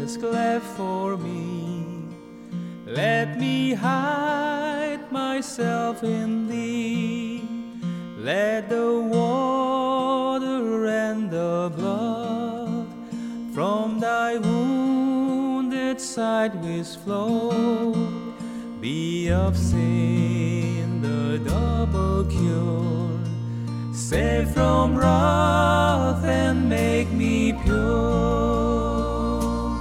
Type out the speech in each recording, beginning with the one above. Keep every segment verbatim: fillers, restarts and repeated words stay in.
just left for me. Let me hide myself in thee. Let the water and the blood from thy wounded side which flow be of sin the double cure. Save from wrath and make me pure.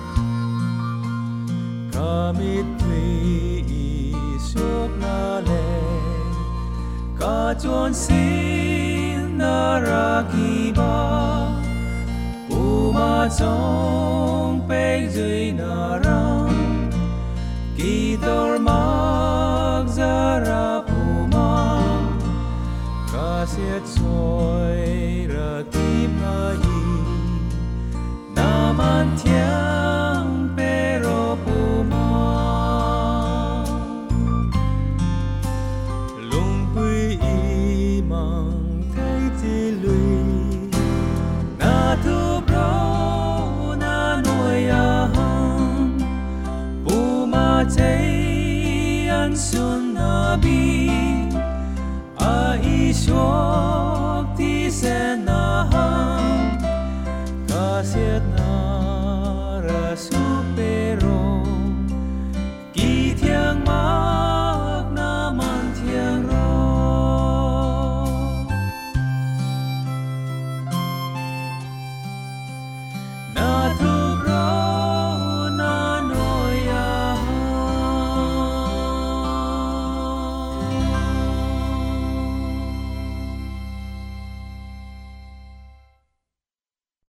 Commit please yok na le ka chuan sin na ra ki ba u ma chong pe zui na ram ki tor mak za ra pu ma ka siết trôi ra tim na yi na man thiang pe ro pu ma lung quy y mang thấy chi lui na thu pro na nuôi a hang pu ma chei an sun na bi a i shuok ti sen na hang ka siết na ra su